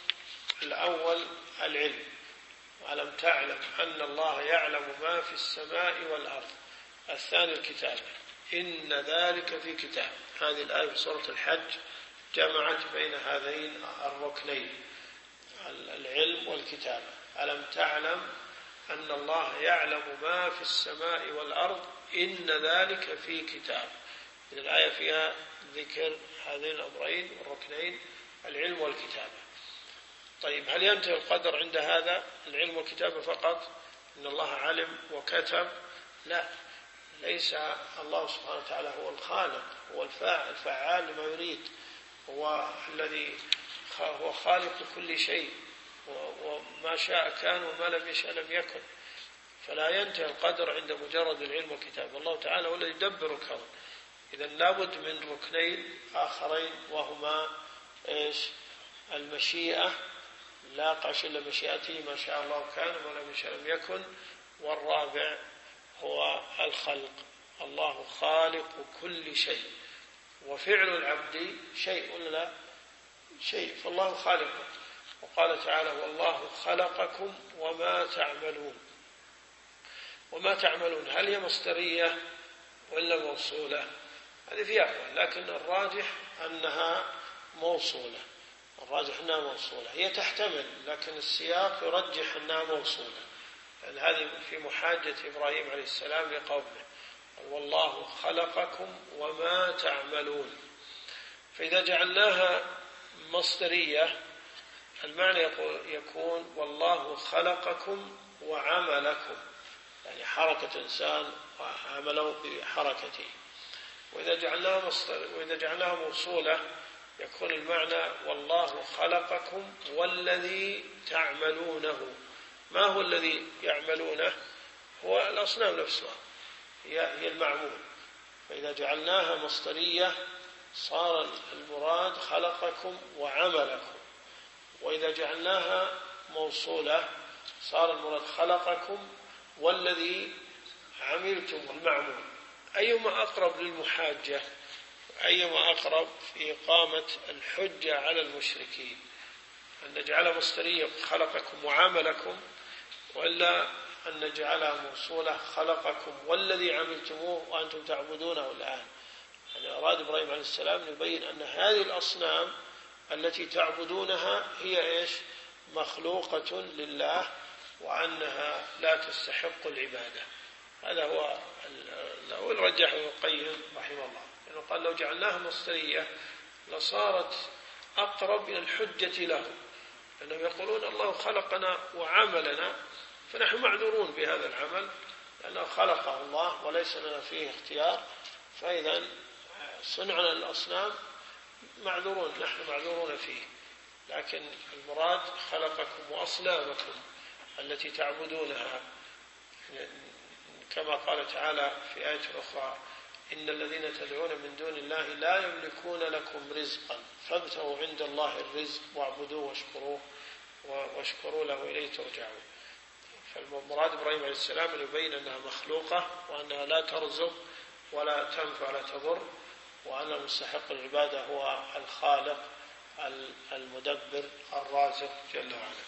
العلم: ألم تعلم أن الله يعلم ما في السماء والأرض. الثاني الكتابة: إن ذلك في كتاب. هذه الآية في سورة الحج جمعت بين هذين الركنين، العلم والكتابة. ألم تعلم أن الله يعلم ما في السماء والأرض إن ذلك في كتاب. الآية فيها ذكر هذين الأمرين والركنين، العلم والكتابة. طيب، هل ينتهي القدر عند هذا العلم والكتابة فقط؟ إن الله علم وكتب؟ لا، ليس. الله سبحانه وتعالى هو الخالق، هو الفعال لما يريد، هو الذي هو خالق كل شيء، وما شاء كان وما لم يشاء لم يكن. فلا ينتهي القدر عند مجرد العلم والكتاب. الله تعالى هو الذي يدبر الكون. إذن لابد من ركنين آخرين، وهما المشيئة، لا قاش إلا مشيئته، ما شاء الله كان وما لم يشاء لم يكن. والرابع هو الخلق، الله خالق كل شيء، وفعل العبد شيء ولا لا؟ شيء، فالله خالق. وقال تعالى: والله خلقكم وما تعملون. وما تعملون هل هي مصدرية ولا موصولة؟ هذه فيها أقوال، لكن الراجح أنها موصولة، الراجح أنها موصولة. هي تحتمل، لكن السياق يرجح أنها موصولة، لأن هذه في محاجة إبراهيم عليه السلام لقومه: والله خلقكم وما تعملون. فإذا جعلناها مصدرية المعنى يكون: والله خلقكم وعملكم، يعني حركة إنسان وعمله بحركته. وإذا جعلناها موصولة يكون المعنى: والله خلقكم والذي تعملونه. ما هو الذي يعملونه؟ هو الأصنام نفسها، هي المعمول. فإذا جعلناها مصدرية صار المراد خلقكم وعملكم، وإذا جعلناها موصولة صار المراد خلقكم والذي عملتم المعمول. أيما أقرب للمحاجة، أيما أقرب في إقامة الحجة على المشركين، أن نجعلها مصدرية خلقكم وعملكم، وإلا أن نجعلها موصولة خلقكم والذي عملتموه وأنتم تعبدونه الآن. يعني أراد إبراهيم عليه السلام يبين أن هذه الأصنام التي تعبدونها هي إيش؟ مخلوقة لله، وأنها لا تستحق العبادة. هذا هو الرجح ابن القيم رحمه الله، لأنه قال: لو جعلناها مصدرية لصارت أقرب إلى الحجة له، لأنهم يقولون الله خلقنا وعملنا، فنحن معذورون بهذا العمل لأنه خلقه الله وليس لنا فيه اختيار، فإذا صنعنا الأصنام معذورون، نحن معذورون فيه. لكن المراد خلقكم وأصنامكم التي تعبدونها، كما قال تعالى في آية أخرى: إن الذين تدعون من دون الله لا يملكون لكم رزقا فابتغوا عند الله الرزق واعبدوه واشكروا له إليه ترجعون. فالمراد إبراهيم عليه السلام أن يبين أنها مخلوقة، وأنها لا ترزق ولا تنفع ولا تضر، وأن المستحق العبادة هو الخالق المدبر الرازق جل وعلا.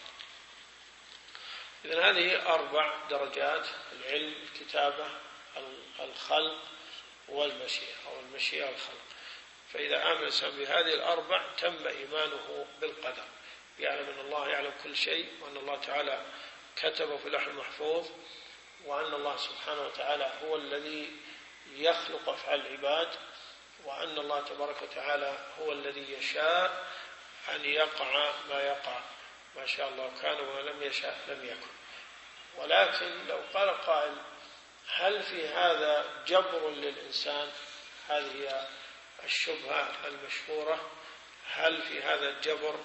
إذن هذه 4 درجات: العلم، الكتابة، الخلق، والمشيئة، أو المشيئة والخلق. فإذا آمن الإنسان بهذه 4 تم إيمانه بالقدر، يعلم أن الله يعلم كل شيء، وأن الله تعالى كتب في اللوح المحفوظ، وأن الله سبحانه وتعالى هو الذي يخلق أفعال العباد، وأن الله تبارك وتعالى هو الذي يشاء أن يقع ما يقع، ما شاء الله كان وما لم يشاء لم يكن. ولكن لو قال قائل: هل في هذا جبر للإنسان؟ هذه هي الشبهة المشهورة: هل في هذا الجبر؟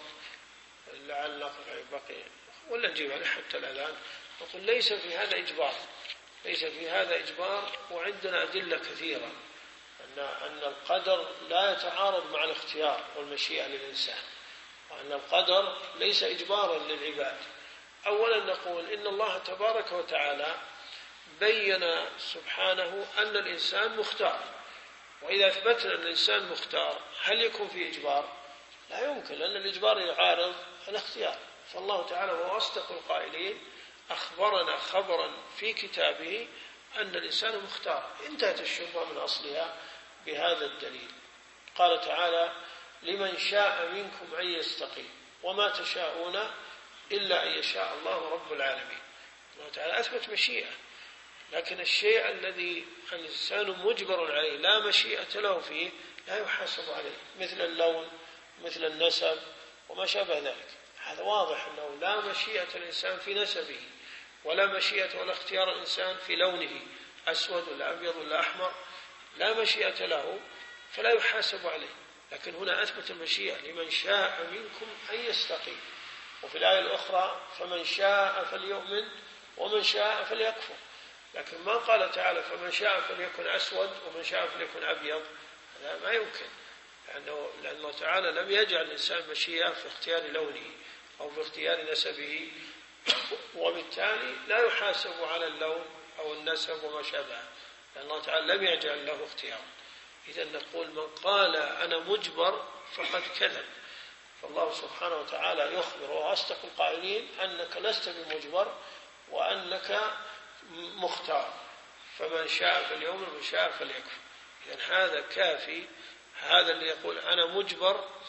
لعل بقي ولا نجيب عليه حتى الآن. نقول: ليس في هذا إجبار، ليس في هذا إجبار، وعندنا أدلة كثيرة أن القدر لا يتعارض مع الاختيار والمشيئة للإنسان، وأن القدر ليس إجبارا للعباد. أولا نقول إن الله تبارك وتعالى بين سبحانه أن الإنسان مختار، وإذا أثبتنا أن الإنسان مختار هل يكون في إجبار؟ لا يمكن، لأن الإجبار يعارض الاختيار. فالله تعالى وهو أصدق القائلين أخبرنا خبرا في كتابه أن الإنسان مختار. انتهت الشبهة من أصلها بهذا الدليل. قال تعالى: لمن شاء منكم أن يستقيم وما تشاءون إلا أن يشاء الله رب العالمين. الله تعالى أثبت مشيئة، لكن الشيء الذي الإنسان مجبر عليه لا مشيئة له فيه لا يحاسب عليه، مثل اللون، مثل النسب، وما شابه ذلك. هذا واضح أنه لا مشيئة الإنسان في نسبه، ولا مشيئة ولا اختيار الإنسان في لونه، أسود ولا أبيض ولا أحمر، لا مشيئة له، فلا يحاسب عليه. لكن هنا أثبت المشيئة: لمن شاء منكم أن يستقيم. وفي الآية الأخرى: فمن شاء فليؤمن ومن شاء فليكفر. لكن ما قال تعالى: فمن شاء فليكن أسود ومن شاء فليكن أبيض. هذا ما يمكن، لأن الله تعالى لم يجعل الإنسان مشيئة في اختيار لونه أو في اختيار نسبه، وبالتالي لا يحاسب على اللون أو النسب وما شابه، لأن الله تعالى لم يجعل له اختيار. إذا نقول: من قال أنا مجبر فقد كذب. فالله سبحانه وتعالى يخبر وأصدق القائلين أنك لست بمجبر وأنك مختار، فمن شاء فليؤمن ومن شاء فليكفر. إذن هذا كافي. هذا اللي يقول أنا مجبر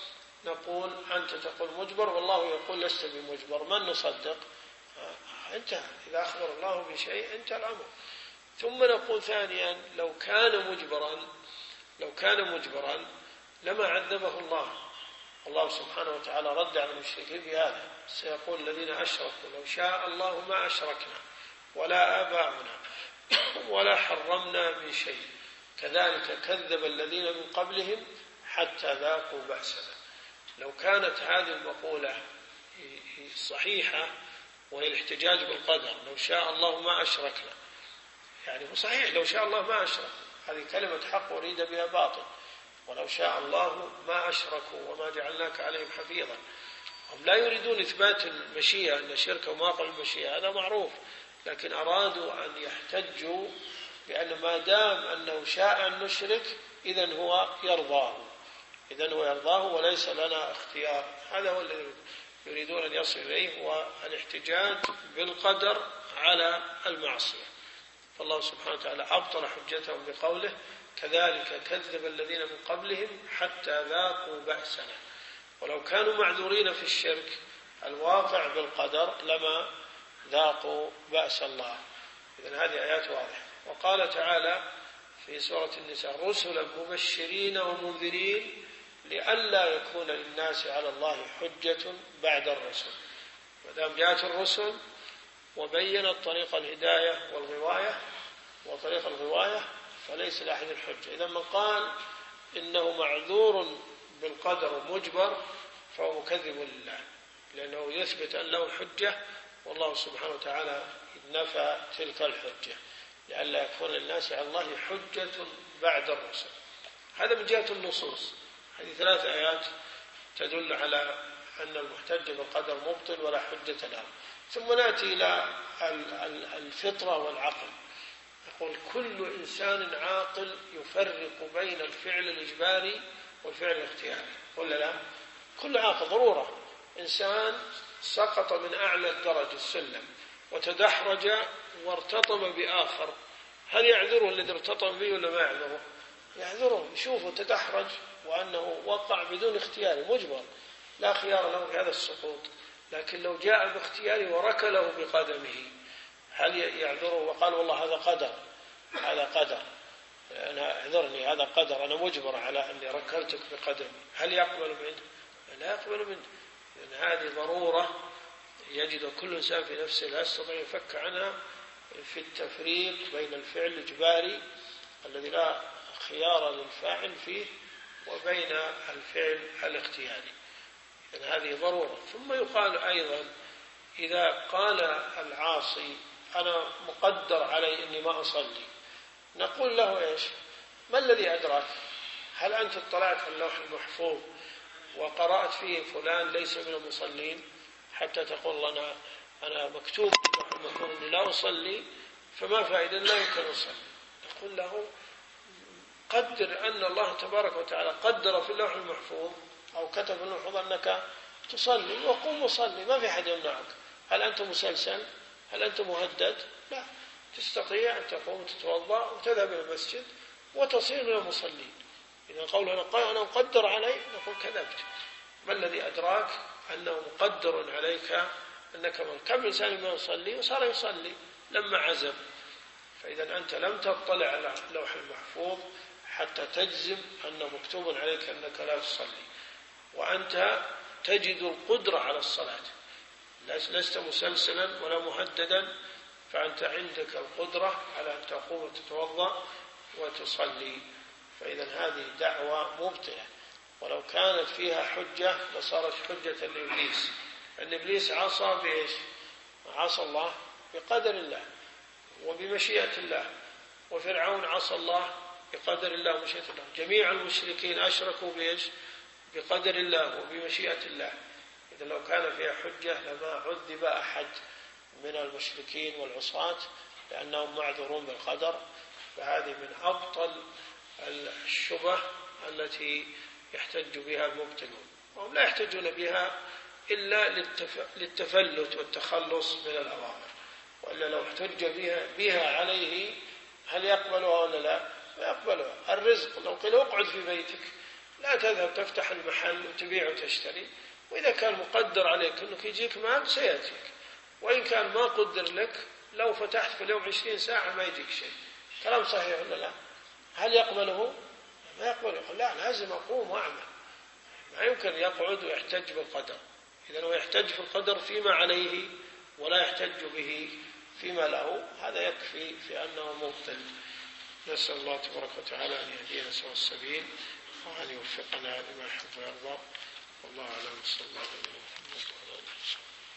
نقول أنت تقول مجبر والله يقول لست بمجبر، من نصدق؟ انتهى، إذا أخبر الله بشيء انتهى الأمر. ثم نقول ثانيا لو كان مجبرا لما عذبه الله سبحانه وتعالى رد على المشركين بهذا، سيقول الذين أشركوا لو شاء الله ما أشركنا ولا آباؤنا ولا حرمنا من شيء كذلك كذب الذين من قبلهم حتى ذاقوا بأسنا. لو كانت هذه المقولة صحيحة وهي الاحتجاج بالقدر، لو شاء الله ما أشركنا، يعني هو صحيح لو شاء الله ما أشرك، هذه كلمة حق أريد بها باطل، ولو شاء الله ما أشركوا وما جعلناك عليهم حفيظا. هم لا يريدون إثبات المشيئة، أن الشرك ومواقع المشيئة هذا معروف، لكن أرادوا أن يحتجوا بأن ما دام أنه شاء أن نشرك إذن هو يرضاه وليس لنا اختيار. هذا هو الذي يريدون أن يصل إليه، والاحتجاج بالقدر على المعصية. فالله سبحانه وتعالى أبطل حجتهم بقوله كذلك كذب الذين من قبلهم حتى ذاقوا بأسنا. ولو كانوا معذورين في الشرك الواقع بالقدر لما ذاقوا بأس الله. إذن هذه آيات واضحة. وقال تعالى في سورة النساء رسلا مبشرين ومنذرين لئلا يكون للناس على الله حجة بعد الرسل. مادام جاءت الرسل وبينت طريق الهداية والغواية وطريق الغواية فليس لأحد الحجة. إذا من قال إنه معذور بالقدر ومجبر فهو مكذب لله، لأنه يثبت أن له حجة والله سبحانه وتعالى نفى تلك الحجة لئلا يكون للناس على الله حجة بعد الرسل. هذا من جهة النصوص. هذه 3 آيات تدل على أن المحتج بالقدر مبطل ولا حجة له. ثم نأتي إلى الفطرة والعقل. يقول كل إنسان عاقل يفرق بين الفعل الإجباري والفعل الاختياري، ولا لا؟ كل عاقل ضرورة. إنسان سقط من أعلى الدرج السلم وتدحرج وارتطم بآخر، هل يعذره الذي ارتطم به ولا ما يعذره؟ يعذره، يشوفه تدحرج وأنه وقع بدون اختيار مجبر لا خيار له في هذا السقوط. لكن لو جاء باختياره وركله بقدمه هل يعذره وقال والله هذا قدر أنا اعذرني هذا قدر أنا مجبر على أني ركلتك بقدمي، هل يقبل منه؟ لا يقبل منه. لأن هذه ضرورة يجد كل إنسان في نفسه لا يستطيع يفك عنها في التفريق بين الفعل الإجباري الذي لا خيار للفاعل فيه وبين الفعل الاختياري. يعني هذه ضرورة. ثم يقال أيضا إذا قال العاصي أنا مقدر علي أني ما أصلي، نقول له إيش؟ ما الذي أدراك؟ هل أنت اطلعت على اللوح المحفوظ وقرأت فيه فلان ليس من المصلين حتى تقول لنا أنا مكتوب في اللوح المحفوظ أني لا أصلي فما فائدة لا يمكن أصلي؟ نقول له قدر أن الله تبارك وتعالى قدر في اللوح المحفوظ أو كتب في اللوح المحفوظ أنك تصلي وقم وصلي، ما في أحد يمنعك. هل أنت مسلسل؟ هل أنت مهدد؟ لا، تستطيع أن تقوم وتتوضأ وتذهب إلى المسجد وتصير من المصلين. إذا قولنا أنا مقدر علي نقول كذبت. ما الذي أدراك أنه مقدر عليك أنك كم إنسان ما يصلي وصار يصلي لما عزم؟ فإذا أنت لم تطلع على اللوح المحفوظ حتى تجزم أنه مكتوب عليك أنك لا تصلي، وأنت تجد القدرة على الصلاة، لست مسلسلا ولا مهددا، فأنت عندك القدرة على أن تقوم وتتوضأ وتصلي. فإذا هذه دعوة مبطلة، ولو كانت فيها حجة لصارت حجة لإبليس. أن إبليس عصى بإيش؟ عصى الله بقدر الله وبمشيئة الله، وفرعون عصى الله بقدر الله ومشيئة الله. جميع المشركين أشركوا بإيش؟ بقدر الله وبمشيئة الله. إذا لو كان فيها حجة لما عذب أحد من المشركين والعصاة لأنهم معذورون بالقدر. فهذه من أبطل الشبه التي يحتج بها المبطلون، وهم لا يحتجون بها إلا للتفلت والتخلص من الأوامر، وإلا لو احتج بها عليه هل يقبلها ولا لا؟ يقبلها. الرزق لو قيل اقعد في بيتك لا تذهب تفتح المحل وتبيع وتشتري، وإذا كان مقدر عليك أنك يجيك مال سيأتيك، وإن كان ما قدر لك لو فتحت في اليوم 20 ساعة ما يجيك شيء. كلام صحيح ولا لا؟ هل يقبله؟ ما يقبل، يقول لا لازم أقوم وأعمل، ما يمكن يقعد ويحتج بالقدر. إذا هو يحتج في القدر فيما عليه ولا يحتج به فيما له، هذا يكفي في أنه مبطل. نسأل الله تبارك وتعالى أن يهدينا سوى السبيل وأن يوفقنا لما يحب ويرضى. والله أعلم. صلى الله عليه وسلم.